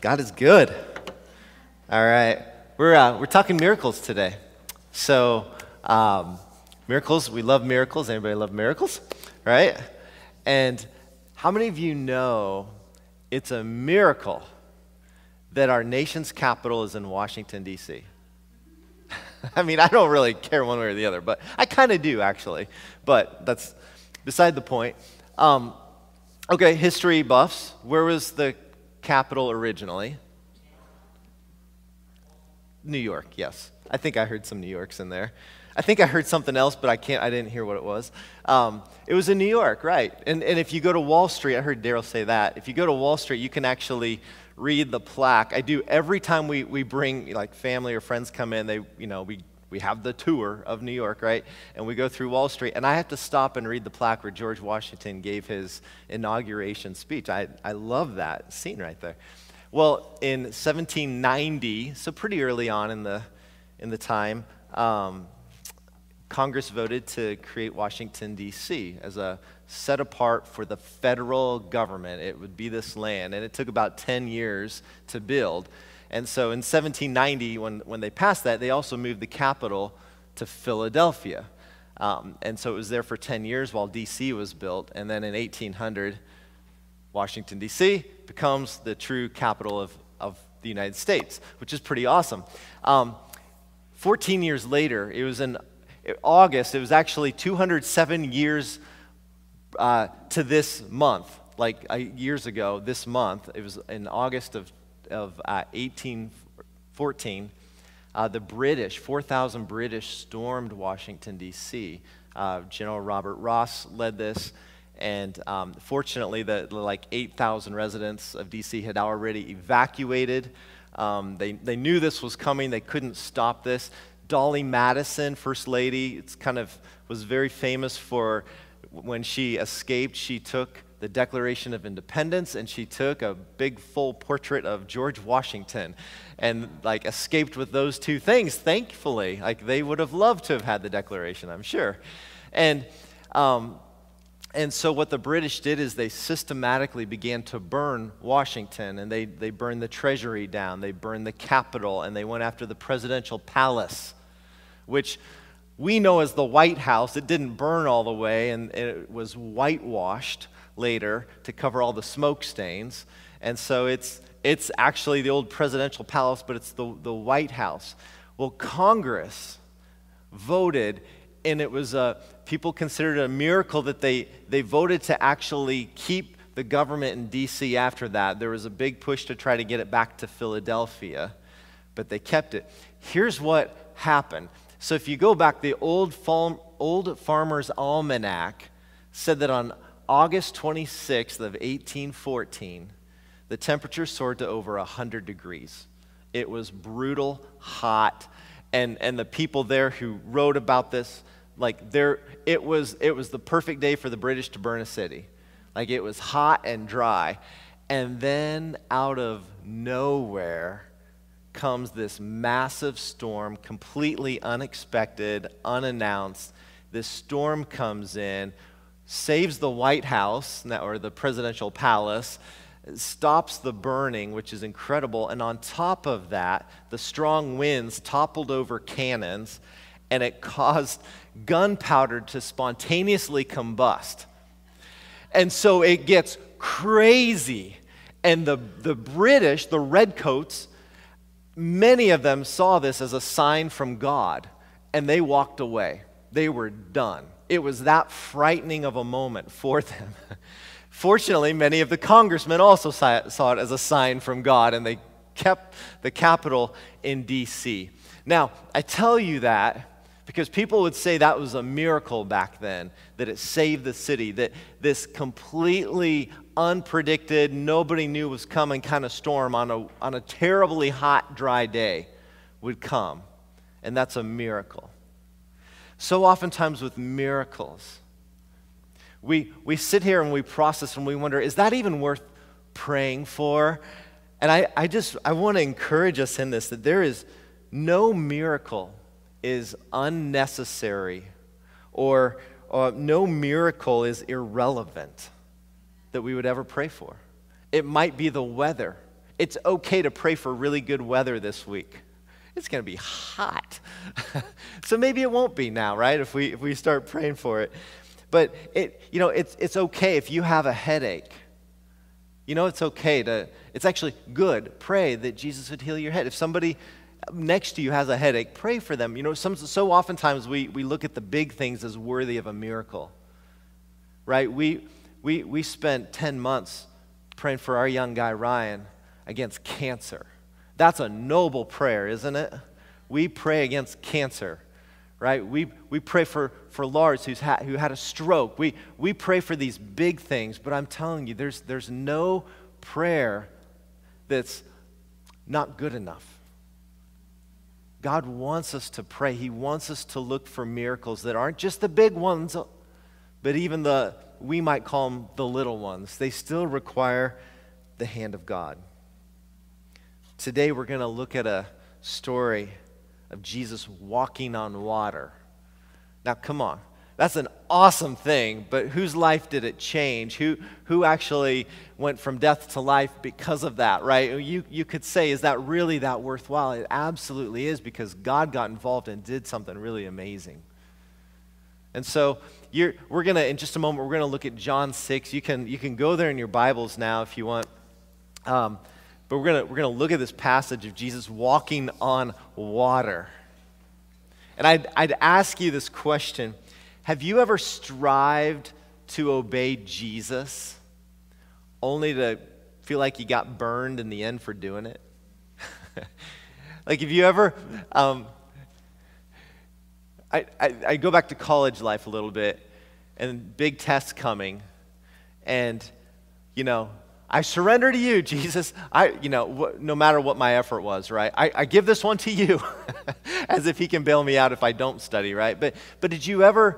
God is good. All right, we're talking miracles today. So miracles, we love miracles. Anybody love miracles, right? And how many of you know it's a miracle that our nation's capital is in Washington, D.C.? I mean, I don't really care one way or the other, but I kind of do, actually. But that's beside the point. Okay, history buffs. Where was the capital originally? New York, yes. I think I heard some New Yorks in there. I think I heard something else, but I didn't hear what it was. It was in New York, right. And if you go to Wall Street, I heard Daryl say that. If you go to Wall Street, you can actually read the plaque. I do every time we bring, like, family or friends come in, we have the tour of New York, right? And we go through Wall Street, and I have to stop and read the plaque where George Washington gave his inauguration speech. I love that scene right there. Well, in 1790, so pretty early on in the time, Congress voted to create Washington, D.C. as a set apart for the federal government. It would be this land, and it took about 10 years to build. And so in 1790, when they passed that, they also moved the capital to Philadelphia. And so it was there for 10 years while D.C. was built. And then in 1800, Washington, D.C. becomes the true capital of the United States, which is pretty awesome. 14 years later, it was in August, it was actually 207 years to this month, like years ago, this month. It was in August of 1814, the British, 4,000 British stormed Washington, D.C. General Robert Ross led this, and fortunately, the 8,000 residents of D.C. had already evacuated. They knew this was coming. They couldn't stop this. Dolly Madison, First Lady, was very famous for when she escaped, she took the Declaration of Independence, and she took a big full portrait of George Washington and escaped with those two things, thankfully. They would have loved to have had the Declaration, I'm sure. And so what the British did is they systematically began to burn Washington, and they burned the Treasury down, they burned the Capitol, and they went after the presidential palace, which we know as the White House. It didn't burn all the way, and it was whitewashed later to cover all the smoke stains. And so it's actually the old presidential palace, but it's the White House. Well, Congress voted, and it was people considered it a miracle that they voted to actually keep the government in D.C. after that. There was a big push to try to get it back to Philadelphia, but they kept it. Here's what happened. So if you go back, the Old Farmer's Almanac said that on August 26th of 1814, the temperature soared to over 100 degrees. It was brutal, hot, and the people there who wrote about this, it was the perfect day for the British to burn a city. It was hot and dry. And then out of nowhere comes this massive storm, completely unexpected, unannounced. This storm comes in, saves the White House, or the presidential palace, stops the burning, which is incredible. And on top of that, the strong winds toppled over cannons, and it caused gunpowder to spontaneously combust. And so it gets crazy. And the British, the redcoats, many of them saw this as a sign from God, and they walked away. They were done. It was that frightening of a moment for them. Fortunately, many of the congressmen also saw it as a sign from God, and they kept the capital in D.C. Now, I tell you that because people would say that was a miracle back then, that it saved the city, that this completely unpredicted, nobody knew was coming kind of storm on a terribly hot, dry day would come. And that's a miracle. So oftentimes with miracles, we sit here and we process and we wonder, is that even worth praying for? And I want to encourage us in this, that there is no miracle is unnecessary or no miracle is irrelevant that we would ever pray for. It might be the weather. It's okay to pray for really good weather this week. It's going to be hot. So maybe it won't be now, right? If we start praying for it. But it's okay if you have a headache. It's okay it's actually good. Pray that Jesus would heal your head. If somebody next to you has a headache, pray for them. So oftentimes we look at the big things as worthy of a miracle, right? We spent 10 months praying for our young guy, Ryan, against cancer. That's a noble prayer, isn't it? We pray against cancer, right? We pray for Lars, who had a stroke. We pray for these big things, but I'm telling you, there's no prayer that's not good enough. God wants us to pray. He wants us to look for miracles that aren't just the big ones, but even we might call them the little ones. They still require the hand of God. Today we're going to look at a story of Jesus walking on water. Now, come on. That's an awesome thing, but whose life did it change? Who actually went from death to life because of that, right? You could say, is that really that worthwhile? It absolutely is, because God got involved and did something really amazing. And so we're going to, in just a moment, we're going to look at John 6. You can go there in your Bibles now if you want. But we're gonna look at this passage of Jesus walking on water. And I'd ask you this question. Have you ever strived to obey Jesus only to feel like you got burned in the end for doing it? Like, have you ever... I go back to college life a little bit, and big tests coming, and, I surrender to you, Jesus. No matter what my effort was, right? I give this one to you, as if he can bail me out if I don't study, right? But did you ever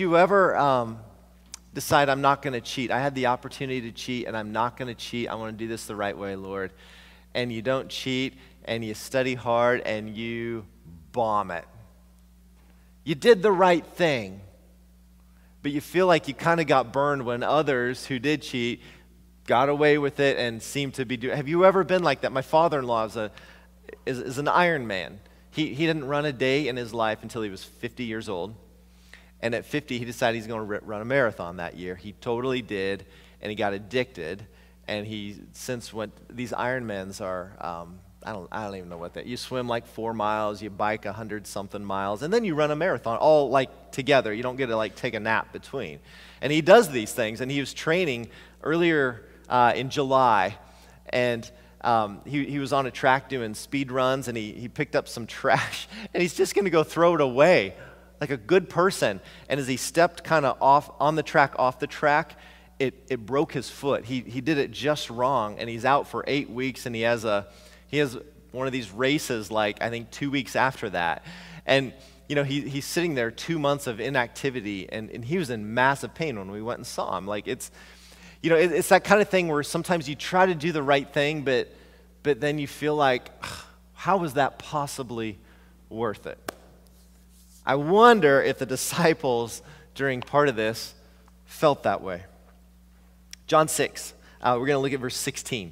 decide, I'm not going to cheat? I had the opportunity to cheat, and I'm not going to cheat. I want to do this the right way, Lord. And you don't cheat, and you study hard, and you bomb it. You did the right thing, but you feel like you kind of got burned when others who did cheat got away with it and seemed to be doing. Have you ever been like that? My father-in-law is an Iron Man. He didn't run a day in his life until he was 50 years old. And at 50, he decided he's going to run a marathon that year. He totally did, and he got addicted. And he since went. These Ironmans are I don't even know what that. You swim like 4 miles, you bike 100-something miles, and then you run a marathon all like together. You don't get to like take a nap between. And he does these things, and he was training earlier in July, and he was on a track doing speed runs, and he picked up some trash, and he's just going to go throw it away like a good person. And as he stepped kind of off the track, it broke his foot. He did it just wrong, and he's out for 8 weeks, and he has one of these races, like, I think 2 weeks after that. And, he's sitting there 2 months of inactivity, and he was in massive pain when we went and saw him. Like, it's that kind of thing where sometimes you try to do the right thing, but then you feel like, how was that possibly worth it? I wonder if the disciples during part of this felt that way. John 6, we're going to look at verse 16.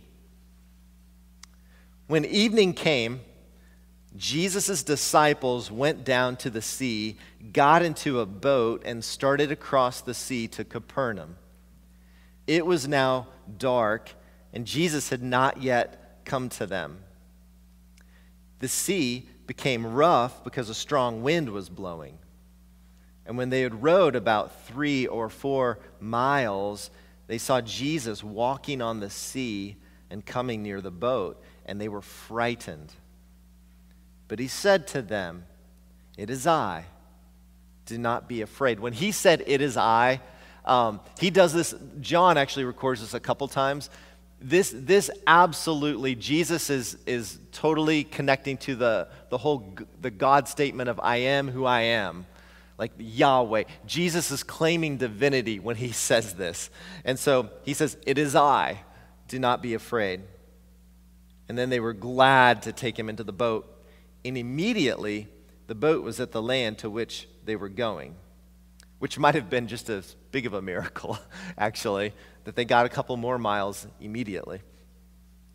When evening came, Jesus' disciples went down to the sea, got into a boat, and started across the sea to Capernaum. It was now dark, and Jesus had not yet come to them. The sea became rough because a strong wind was blowing. And when they had rowed about 3 or 4 miles, they saw Jesus walking on the sea and coming near the boat, and they were frightened. But he said to them, "It is I. Do not be afraid." When he said, "It is I," he does this. John actually records this a couple times. This absolutely, Jesus is totally connecting to the God statement of "I am who I am," like Yahweh. Jesus is claiming divinity when he says this, and so he says, "It is I. Do not be afraid." And then they were glad to take him into the boat, and immediately the boat was at the land to which they were going, which might have been just as big of a miracle, actually, that they got a couple more miles immediately.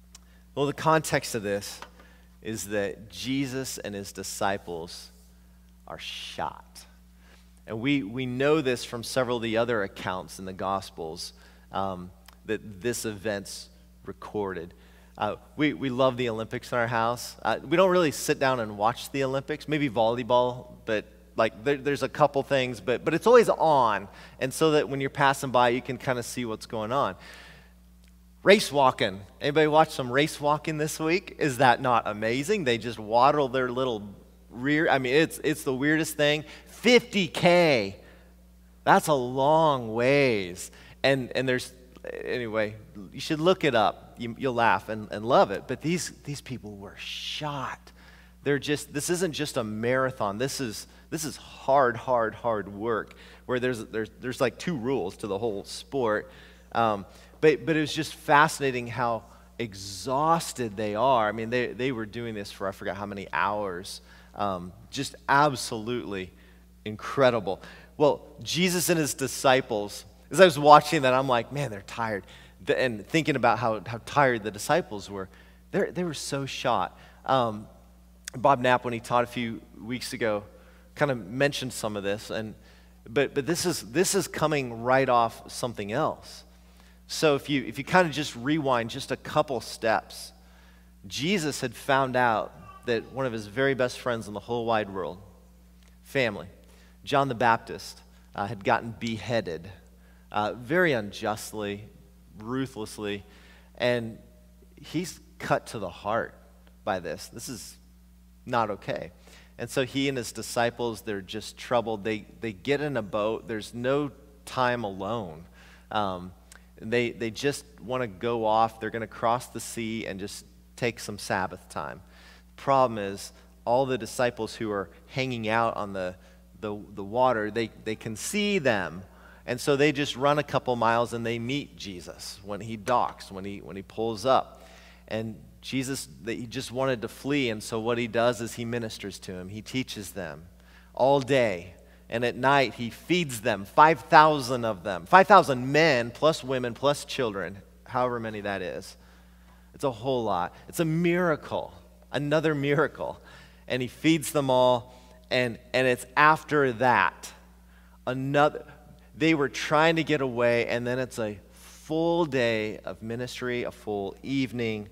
Well, the context of this is that Jesus and his disciples are shot. And we know this from several of the other accounts in the Gospels, that this event's recorded. We love the Olympics in our house. We don't really sit down and watch the Olympics, maybe volleyball, but like there's a couple things, but it's always on. And so that when you're passing by, you can kind of see what's going on. Race walking. Anybody watch some race walking this week? Is that not amazing? They just waddle their little rear. I mean, it's the weirdest thing. 50K. That's a long ways. And there's, anyway, you should look it up. You'll laugh and love it. But these people were shot. This isn't just a marathon. This is hard work where there's like two rules to the whole sport. But it was just fascinating how exhausted they are. I mean, they were doing this for I forgot how many hours. Just absolutely incredible. Well, Jesus and his disciples, as I was watching that, I'm like, man, they're tired. And thinking about how tired the disciples were, they were so shot. Bob Knapp, when he taught a few weeks ago, kind of mentioned some of this. But this is coming right off something else. So if you kind of just rewind just a couple steps, Jesus had found out that one of his very best friends in the whole wide world, family, John the Baptist, had gotten beheaded very unjustly, ruthlessly, and he's cut to the heart by this. This is not okay. And so he and his disciples, they're just troubled. They get in a boat. There's no time alone. They just want to go off. They're going to cross the sea and just take some Sabbath time. Problem is, all the disciples who are hanging out on the water, they can see them. And so they just run a couple miles and they meet Jesus when he docks, when he pulls up. And Jesus, he just wanted to flee. And so what he does is he ministers to him. He teaches them all day. And at night, he feeds them, 5,000 of them, 5,000 men plus women plus children, however many that is. It's a whole lot. It's a miracle, another miracle. And he feeds them all, and it's after that, they were trying to get away, and then it's a full day of ministry, a full evening.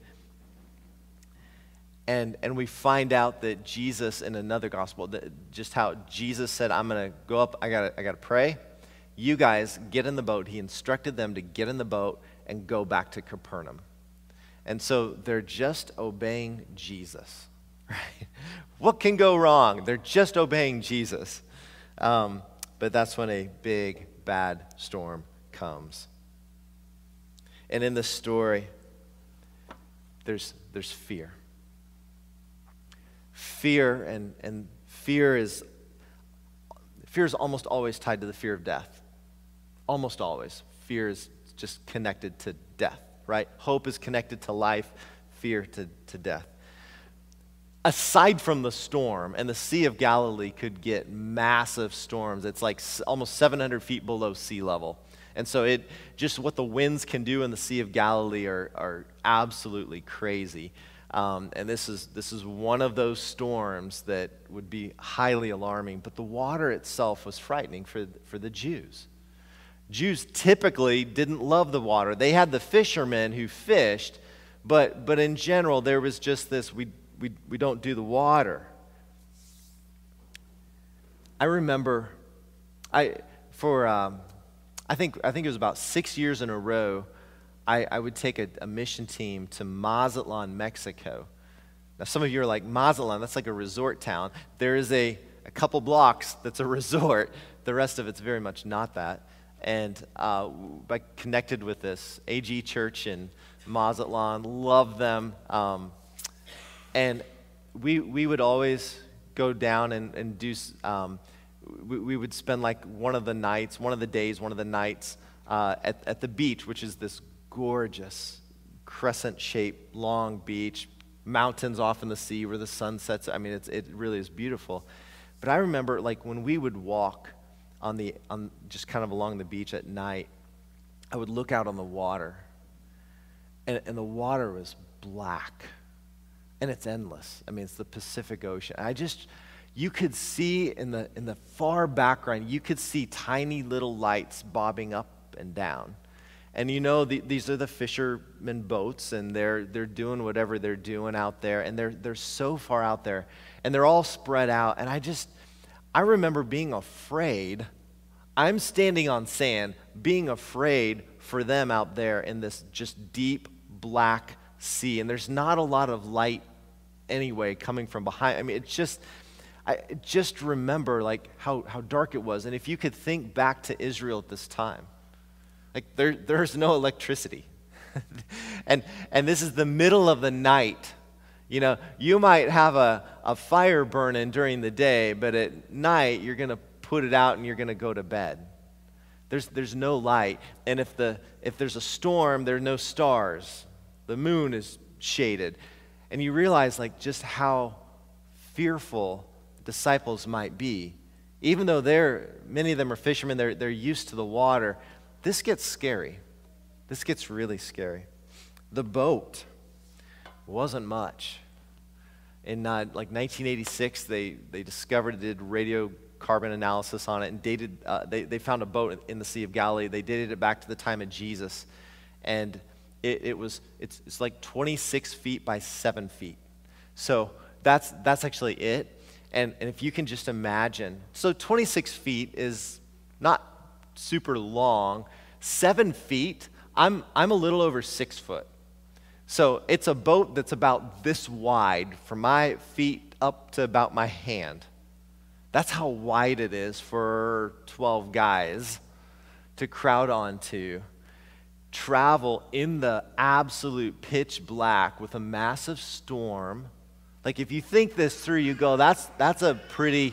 And we find out that Jesus, in another gospel, just how Jesus said, I'm going to go up, I got to pray. You guys get in the boat. He instructed them to get in the boat and go back to Capernaum. And so they're just obeying Jesus. Right? What can go wrong? They're just obeying Jesus. But that's when a big, bad storm comes. And in this story, there's fear. Fear and fear is almost always tied to the fear of death. Almost always. Fear is just connected to death, right? Hope is connected to life, fear to death. Aside from the storm, and the Sea of Galilee could get massive storms. It's like almost 700 feet below sea level. And so just what the winds can do in the Sea of Galilee are absolutely crazy. And this is one of those storms that would be highly alarming. But the water itself was frightening for the Jews. Jews typically didn't love the water. They had the fishermen who fished, but in general there was just this, we don't do the water. I remember, I think it was about 6 years in a row, I would take a mission team to Mazatlan, Mexico. Now, some of you are like, Mazatlan, that's like a resort town. There is a couple blocks that's a resort. The rest of it's very much not that. And I connected with this AG church in Mazatlan, love them. And we would always go down and do, we would spend like one of the nights at the beach, which is this gorgeous crescent-shaped long beach, mountains off in the sea where the sun sets. I mean, it really is beautiful. But I remember, like, when we would walk on just kind of along the beach at night, I would look out on the water, and the water was black. And it's endless. I mean, it's the Pacific Ocean. You could see in the far background, you could see tiny little lights bobbing up and down. And these are the fishermen boats, and they're doing whatever they're doing out there, and they're so far out there, and they're all spread out. And I remember being afraid. I'm standing on sand, being afraid for them out there in this just deep black sea, and there's not a lot of light anyway coming from behind. I mean, I just remember like how dark it was. And if you could think back to Israel at this time, like there's no electricity. and this is the middle of the night. You might have a fire burning during the day, but at night you're going to put it out and you're going to go to bed. There's no light. And if there's a storm, there are no stars. The moon is shaded. And you realize like just how fearful disciples might be. Even though many of them are fishermen, they're used to the water. This gets scary. This gets really scary. The boat wasn't much. In like 1986, they discovered, did radiocarbon analysis on it, and dated. They found a boat in the Sea of Galilee. They dated it back to the time of Jesus, and it's like 26 feet by 7 feet. So that's actually it. And if you can just imagine, so 26 feet is not super long. 7 feet, I'm a little over 6 foot. So it's a boat that's about this wide, from my feet up to about my hand. That's how wide it is for 12 guys to crowd onto, travel in the absolute pitch black with a massive storm. Like if you think this through, you go, that's a pretty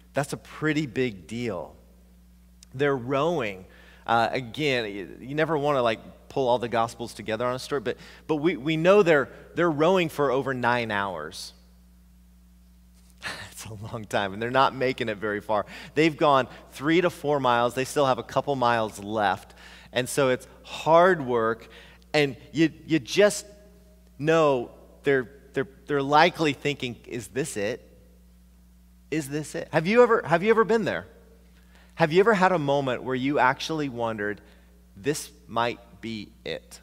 big deal. They're rowing. Again, you never want to like pull all the Gospels together on a story, but we know they're rowing for over 9 hours. It's a long time, and they're not making it very far. They've gone 3 to 4 miles. They still have a couple miles left, and so it's hard work. And you just know they're likely thinking, "Is this it? Is this it?" Have you ever been there? Have you ever had a moment where you actually wondered, "This might be it.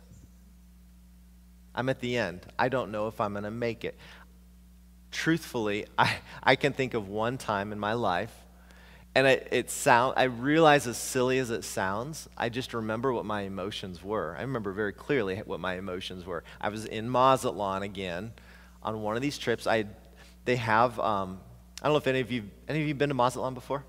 I'm at the end. I don't know if I'm going to make it." Truthfully, I can think of one time in my life, and I realize, as silly as it sounds, I just remember what my emotions were. I remember very clearly what my emotions were. I was in Mazatlan again on one of these trips. They have, I don't know if any of you been to Mazatlan before?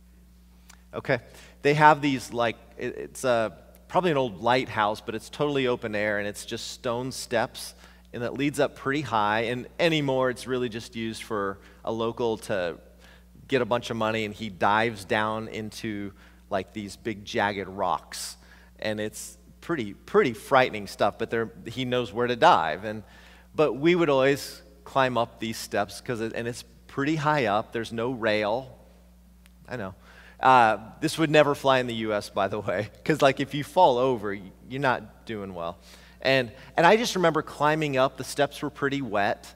Okay. They have these, like, it's probably an old lighthouse, but it's totally open air, and it's just stone steps, and it leads up pretty high. And anymore, it's really just used for a local to get a bunch of money, and he dives down into like these big jagged rocks, and it's pretty frightening stuff. But he knows where to dive, but we would always climb up these steps and it's pretty high up. There's no rail. I know. This would never fly in the U.S., by the way, because like if you fall over, you're not doing well. And I just remember climbing up. The steps were pretty wet,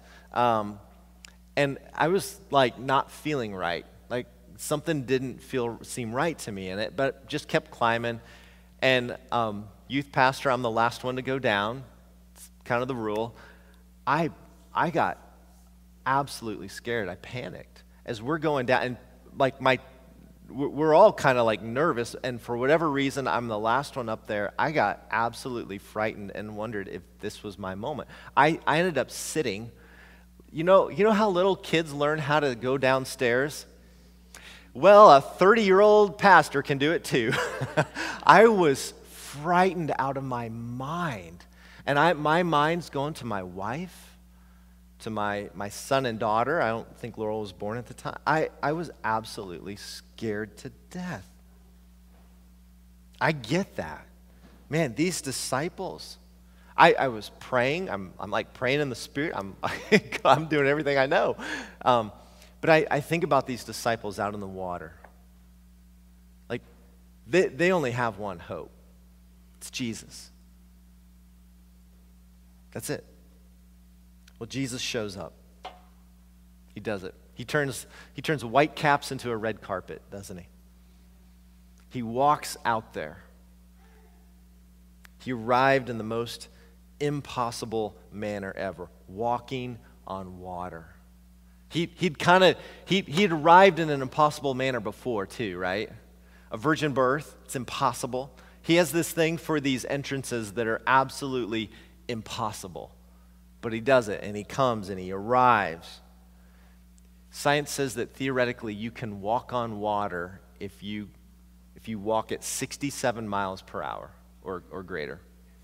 and I was like not feeling right. Like something didn't seem right to me in it, but just kept climbing. And youth pastor, I'm the last one to go down. It's kind of the rule. I got absolutely scared. I panicked as we're going down, and like we're all kind of like nervous, and for whatever reason, I'm the last one up there. I got absolutely frightened and wondered if this was my moment. I ended up sitting. You know how little kids learn how to go downstairs? Well, a 30-year-old pastor can do it too. I was frightened out of my mind, and my mind's going to my wife, to my son and daughter. I don't think Laurel was born at the time. I was absolutely scared to death. I get that. Man, these disciples, I was praying. I'm like praying in the Spirit. I'm doing everything I know. But I think about these disciples out in the water. Like, they only have one hope. It's Jesus. That's it. Well, Jesus shows up. He does it. He turns white caps into a red carpet, doesn't he? He walks out there. He arrived in the most impossible manner ever, walking on water. He'd arrived in an impossible manner before too, right? A virgin birth, it's impossible. He has this thing for these entrances that are absolutely impossible. But he does it, and he comes, and he arrives. Science says that theoretically you can walk on water if you walk at 67 miles per hour or greater.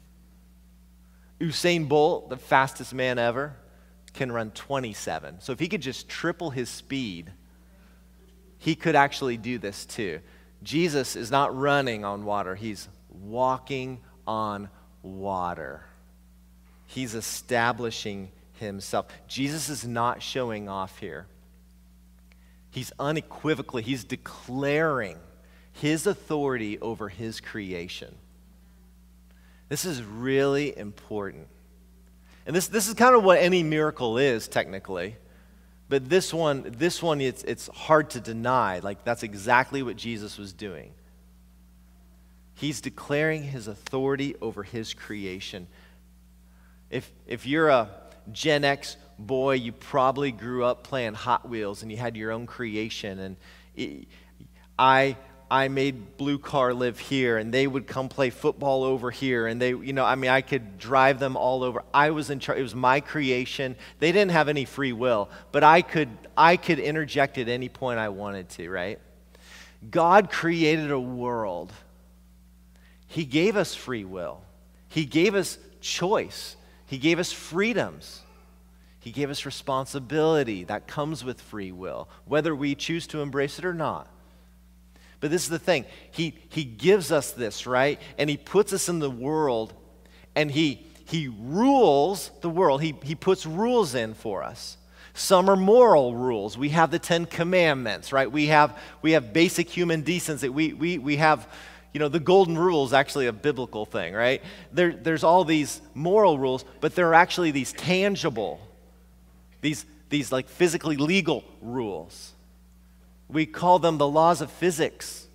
Usain Bolt, the fastest man ever, can run 27. So if he could just triple his speed, he could actually do this too. Jesus is not running on water. He's walking on water. He's establishing himself. Jesus is not showing off here. He's declaring his authority over his creation. This is really important. And this is kind of what any miracle is, technically. But this one, it's hard to deny. Like, that's exactly what Jesus was doing. He's declaring his authority over his creation. If you're a Gen X boy, you probably grew up playing Hot Wheels and you had your own creation. And I made Blue Car live here, and they would come play football over here, and I could drive them all over. I was in charge. It was my creation. They didn't have any free will, but I could interject at any point I wanted to, right? God created a world. He gave us free will. He gave us choice. He gave us freedoms. He gave us responsibility that comes with free will, whether we choose to embrace it or not. But this is the thing. He gives us this, right? And he puts us in the world, and he rules the world. He puts rules in for us. Some are moral rules. We have the 10 Commandments, right? We have basic human decency. We have, the golden rule is actually a biblical thing, right? There's all these moral rules, but there are actually these tangible, these like physically legal rules. We call them the laws of physics.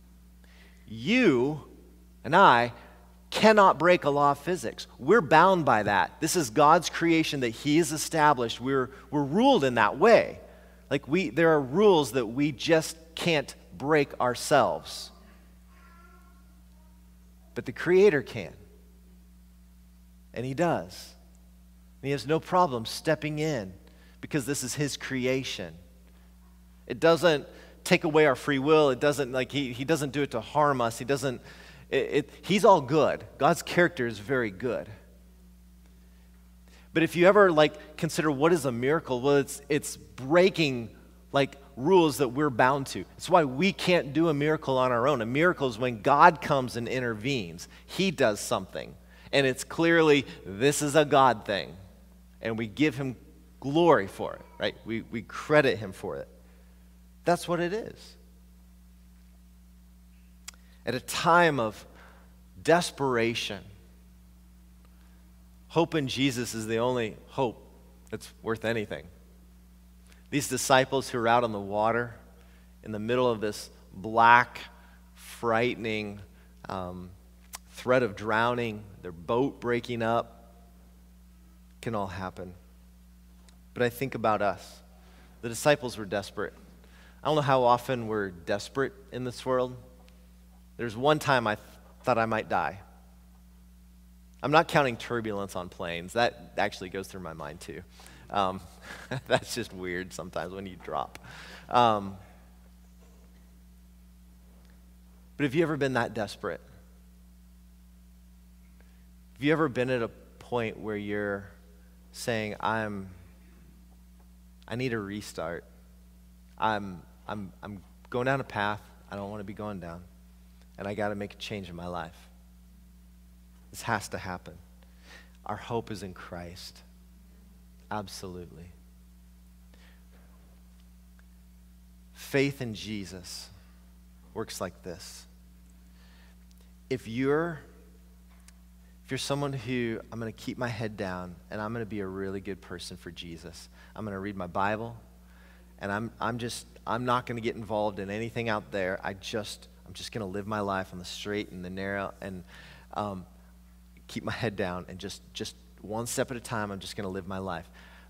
You and I cannot break a law of physics. We're bound by that. This is God's creation that he has established. We're ruled in that way. Like there are rules that we just can't break ourselves. But the Creator can. And he does. And he has no problem stepping in because this is his creation. It doesn't take away our free will. It doesn't, he doesn't do it to harm us. He doesn't, he's all good. God's character is very good. But if you ever consider what is a miracle, well, it's breaking rules that we're bound to. It's why we can't do a miracle on our own. A miracle is when God comes and intervenes. He does something. And it's clearly, this is a God thing. And we give him glory for it, right? We credit him for it. That's what it is. At a time of desperation, hope in Jesus is the only hope that's worth anything. These disciples who are out on the water in the middle of this black, frightening threat of drowning, their boat breaking up, can all happen. But I think about us. The disciples were desperate. I don't know how often we're desperate in this world. There's one time I thought I might die. I'm not counting turbulence on planes. That actually goes through my mind too. That's just weird sometimes when you drop. But have you ever been that desperate? Have you ever been at a point where you're saying, I need a restart. I'm going down a path I don't want to be going down, and I got to make a change in my life. This has to happen. Our hope is in Christ. Absolutely. Faith in Jesus works like this. If you're if you're someone who, I'm going to keep my head down and I'm going to be a really good person for Jesus. I'm going to read my Bible, and I'm not going to get involved in anything out there. I'm just going to live my life on the straight and the narrow, and keep my head down, and just one step at a time, I'm just going to live my life.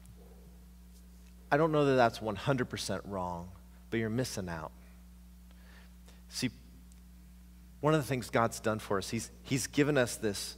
I don't know that that's 100% wrong, but you're missing out. See, one of the things God's done for us, He's given us this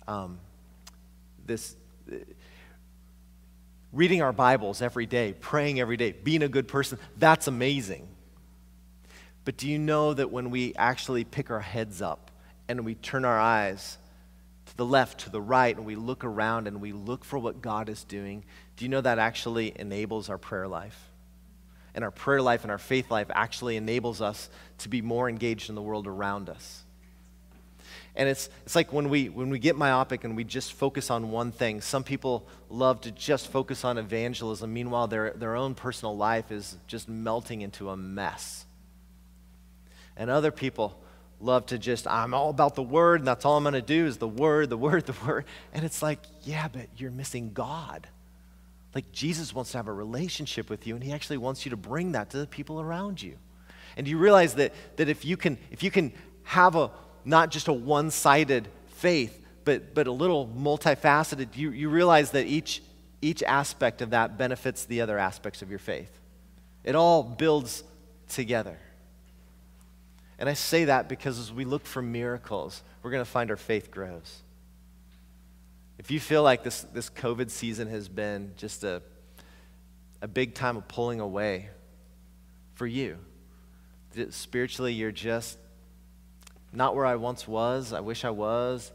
reading our Bibles every day, praying every day, being a good person. That's amazing. But do you know that when we actually pick our heads up and we turn our eyes to the left, to the right, and we look around and we look for what God is doing, do you know that actually enables our prayer life? And our prayer life and our faith life actually enables us to be more engaged in the world around us. And it's like when we get myopic and we just focus on one thing. Some people love to just focus on evangelism. Meanwhile, their own personal life is just melting into a mess. And other people love to just, I'm all about the Word, and that's all I'm going to do is the Word, the Word, the Word. And it's like, yeah, but you're missing God. Like, Jesus wants to have a relationship with you, and He actually wants you to bring that to the people around you. And do you realize that if you can have not just a one-sided faith, but a little multifaceted, you realize that each aspect of that benefits the other aspects of your faith. It all builds together. And I say that because as we look for miracles, we're going to find our faith grows. If you feel like this COVID season has been just a big time of pulling away for you, that spiritually you're just not where I once was, I wish I was,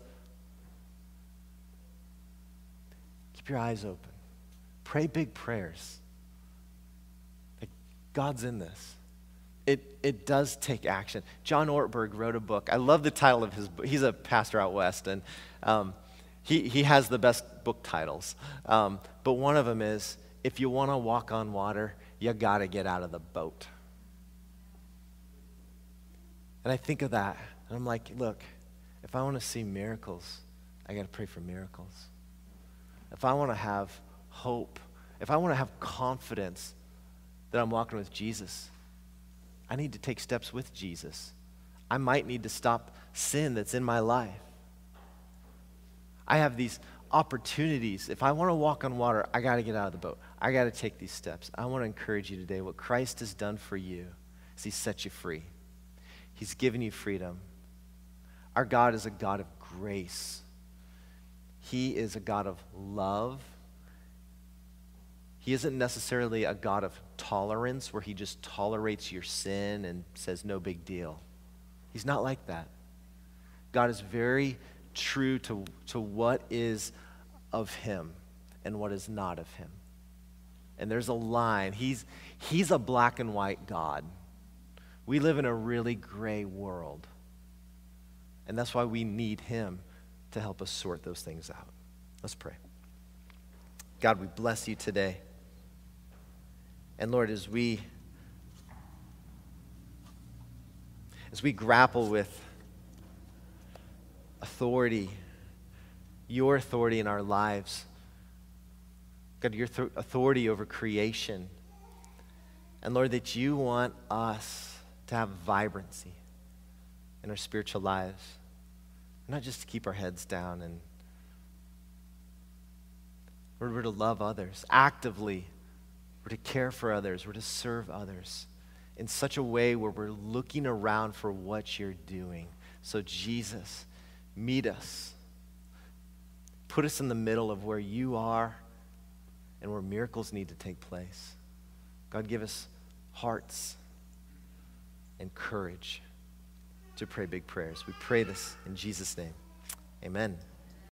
keep your eyes open. Pray big prayers. Like, God's in this. It does take action. John Ortberg wrote a book. I love the title of his book. He's a pastor out west, and he has the best book titles. But one of them is, if you want to walk on water, you got to get out of the boat. And I think of that, and I'm like, look, if I want to see miracles, I got to pray for miracles. If I want to have hope, if I want to have confidence that I'm walking with Jesus, I need to take steps with Jesus. I might need to stop sin that's in my life. I have these opportunities. If I want to walk on water, I got to get out of the boat. I got to take these steps. I want to encourage you today. What Christ has done for you is He set you free. He's given you freedom. Our God is a God of grace. He is a God of love. He isn't necessarily a God of tolerance where He just tolerates your sin and says no big deal. He's not like that. God is very true to what is of Him and what is not of Him. And there's a line. He's a black and white God. We live in a really gray world. And that's why we need Him to help us sort those things out. Let's pray. God, we bless You today. And Lord, as we grapple with authority, Your authority in our lives, God, Your authority over creation, and Lord, that You want us to have vibrancy in our spiritual lives, not just to keep our heads down, and Lord, we're to love others actively. We're to care for others. We're to serve others in such a way where we're looking around for what You're doing. So Jesus, meet us. Put us in the middle of where You are and where miracles need to take place. God, give us hearts and courage to pray big prayers. We pray this in Jesus' name. Amen.